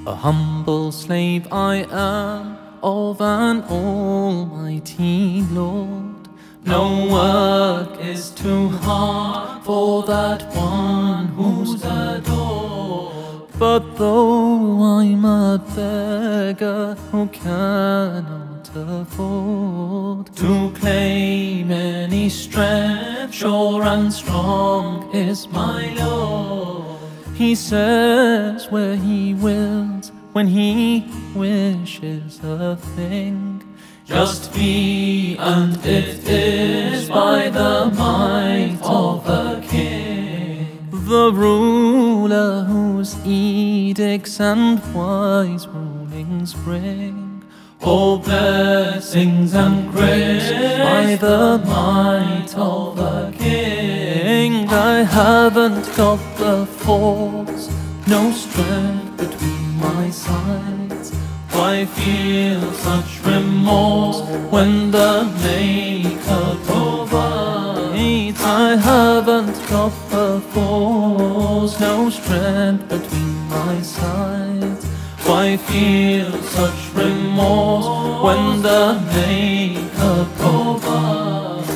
A humble slave I am of an almighty Lord. No work is too hard for that one who's adored. But though I'm a beggar who cannot afford to claim any strength, sure and strong is my Lord. He says where He wills, when He wishes a thing, just be, and it is by the might of a king. The ruler whose edicts and wise rulings bring all blessings and grace by the might of a king. I haven't got the force, no strength between my sides. Why feel such remorse when the Maker provides? I haven't got the force, no strength between my sides. Why feel such remorse when the Maker provides?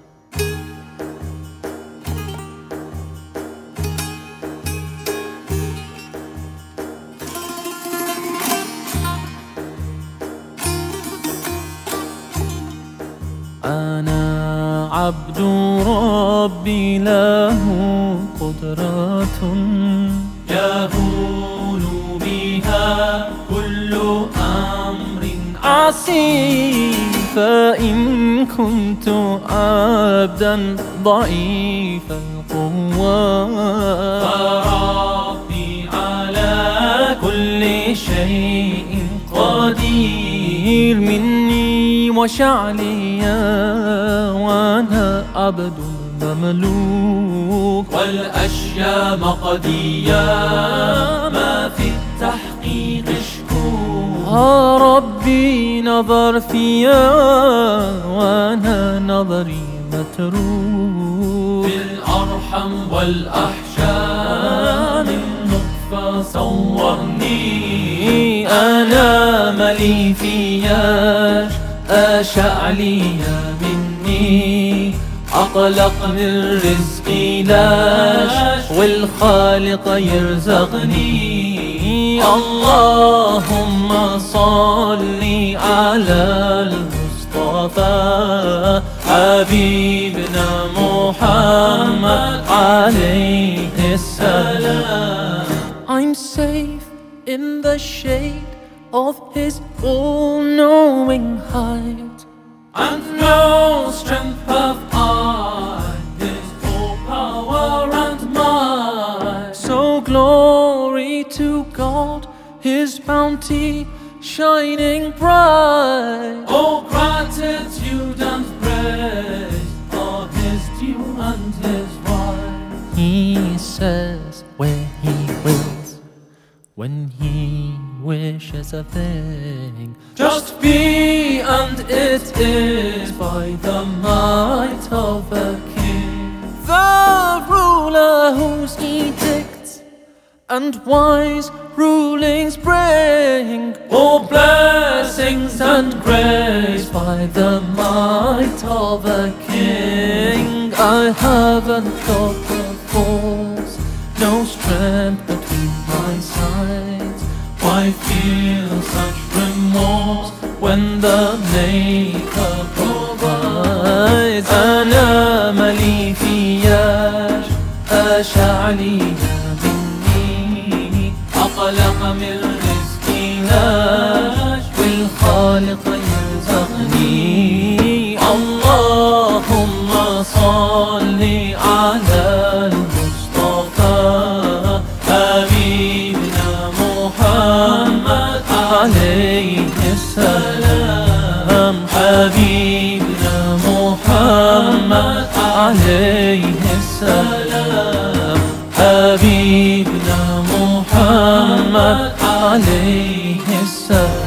أنا عبد ربي له قدرة يهول بها كل أمر عسير. فإن كنت عبدا ضعيف القوة فربي على كل شيء قدير. مني وشعلي وأنا عبد مملوك، والأشياء مقدية ما في التحقيق شكوك. ربي نظر فيا وأنا نظري متروك. في الأرحم والأحشاء من نطفة صورني. أنا ملي فياش أشعلي مني. أقلق من رزقي لاش والخالق يرزقني. اللهم صل على المصطفى حبيبنا محمد عليه السلام. I'm safe in the shade of His all-knowing height, and no strength have I, His all power and might. So glory to God, His bounty shining bright. Oh, gratitude and praise are His due and His right. He says where He wills, when He wishes a thing, just be, and it is by the might of a king. The ruler whose edicts and wise rulings bring all blessings and grace by the might of a king. I haven't got the force, no strength between my sides. Why feel such remorse when the Maker provides? أنا ملي فياش أشعلي مني. أقلق من رزقي لاش والخالق يرزقني. اللهم صل على المصطفى حبيبنا محمد عليه السلام. حبيبنا محمد عليه السلام. حبيبنا محمد عليه السلام.